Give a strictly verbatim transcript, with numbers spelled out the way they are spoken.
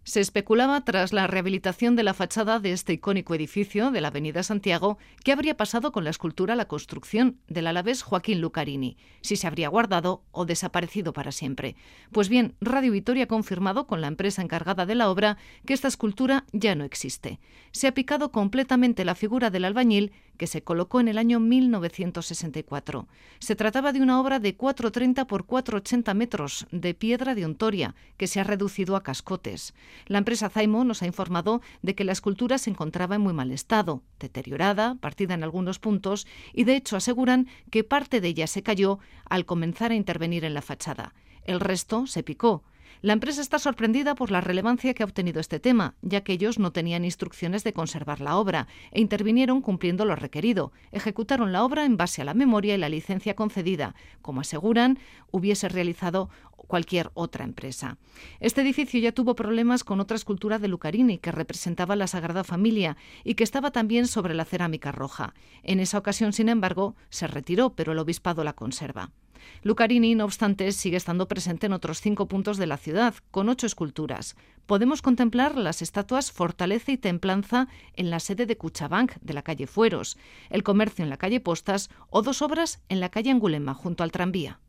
Se especulaba, tras la rehabilitación de la fachada de este icónico edificio de la Avenida Santiago, qué habría pasado con la escultura a la construcción del alavés Joaquín Lucarini, si se habría guardado o desaparecido para siempre. Pues bien, Radio Vitoria ha confirmado con la empresa encargada de la obra que esta escultura ya no existe. Se ha picado completamente la figura del albañil que se colocó en el año mil novecientos sesenta y cuatro. Se trataba de una obra de cuatro treinta por cuatro ochenta metros de piedra de Ontoria, que se ha reducido a cascotes. La empresa Zaimo nos ha informado de que la escultura se encontraba en muy mal estado, deteriorada, partida en algunos puntos, y de hecho aseguran que parte de ella se cayó al comenzar a intervenir en la fachada. El resto se picó. La empresa está sorprendida por la relevancia que ha obtenido este tema, ya que ellos no tenían instrucciones de conservar la obra e intervinieron cumpliendo lo requerido. Ejecutaron la obra en base a la memoria y la licencia concedida, como aseguran hubiese realizado cualquier otra empresa. Este edificio ya tuvo problemas con otra escultura de Lucarini que representaba la Sagrada Familia y que estaba también sobre la cerámica roja. En esa ocasión, sin embargo, se retiró, pero el obispado la conserva. Lucarini, no obstante, sigue estando presente en otros cinco puntos de la ciudad, con ocho esculturas. Podemos contemplar las estatuas Fortaleza y Templanza en la sede de Cuchabank, de la calle Fueros, el Comercio en la calle Postas o dos obras en la calle Angulema, junto al tranvía.